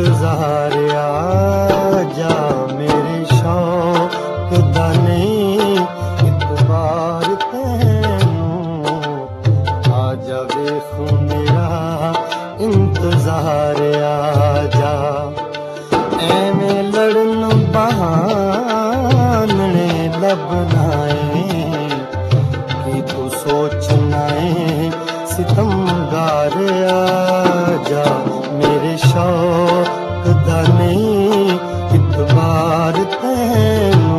इंतजार आजा मेरे शौक दा नहीं इतबार तैनू आजा वेखू मेरा इंतजार आजा एवें लड़न बहाने लबनाए कि तू सोचना है सितमगार आजा मेरे शौक दा नहीं इतबार तैनू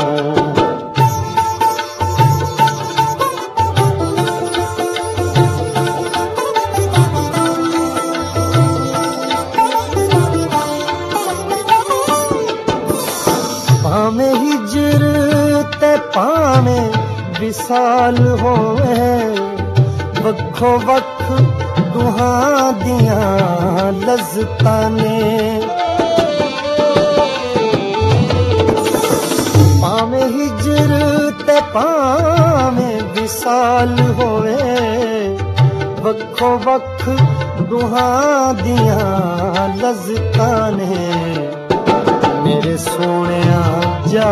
पावे हिजर ते पावे विसाल होवे वक्खो वक्ख दुहां दियां लज़्ज़तां ने पावे हिजर ते पावे विसाल होवे वक्खो वक्ख दुहां दियां लज़्ज़तां ने मेरे सोनिया जा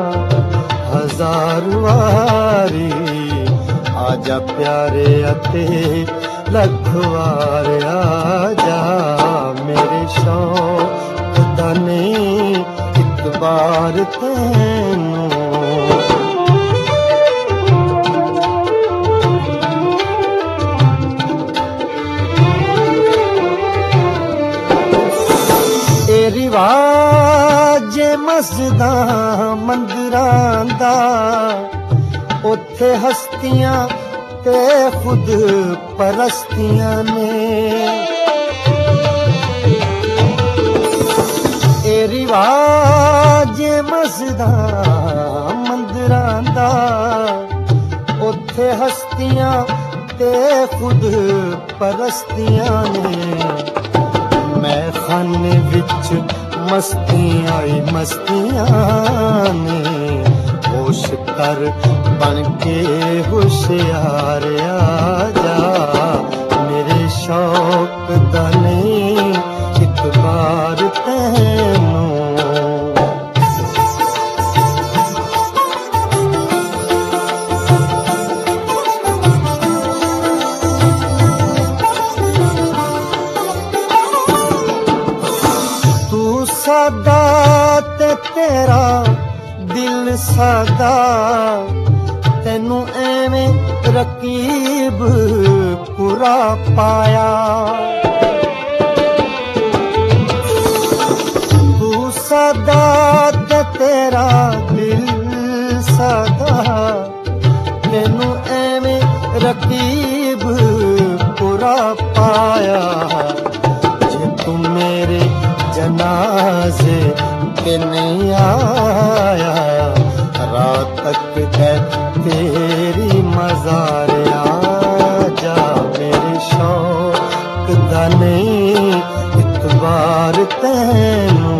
हजार वारी आजा प्यारे अते लख वार आजा मेरे शौक दा नहीं इतबार तैनू ए रिवाज मस्जिदां मंदिरां दा उथे हस्तियां ते खुद परस्तियां ने ए रिवाज मस्जिदां मंदिरां दा उथे हस्तियां ते खुद परस्तियां ने मैं खाने विच मस्तियां ही मस्तियां ने होश कर बन के होशियार आजा मेरे शौक दा नहीं इतबार तैनू तू सादा ते तेरा दिल सादा तेनू एवें रकीब पूरा पाया तू सादा ते तेरा दिल सादा तेनू एवें रकीब पूरा पाया जे तू मेरे जनाजे के नहीं आया रात तक है तेरी मज़ार आजा मेरे शौक दा नहीं इतबार तैनू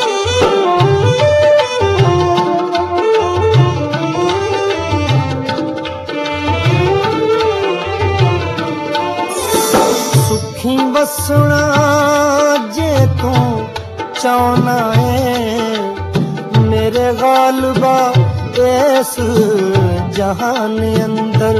सुखी वसना जे तू चाहना है मेरे गालिबा इस जहान अंदर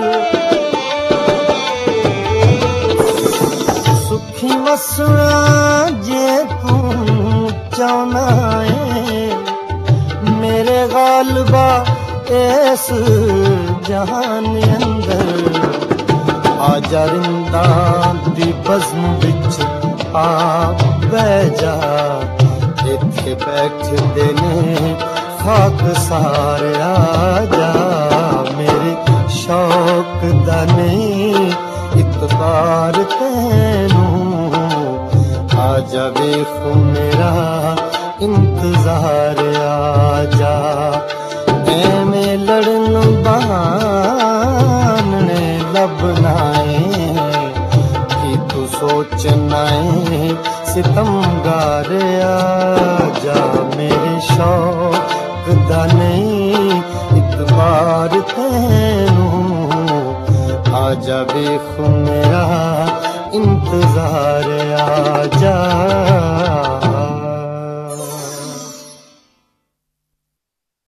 सुखी वसना जे तू चाहना है मेरे गालिबा इस जहान अंदर आजा रिंदा दी बज़्म विच आ बह जा इत्थे बैठदे ने खाक सारे आजा मेरे शौक दा नहीं इतबार तैनू आजा वेखू मेरा इंतजार आजा एवें लड़न बहाने लबनाए कि तू सोचना है सितमगार आजा मेरे शौक दा नहीं इतबार तैनू आजा वेखू मेरा इंतजार आ जा।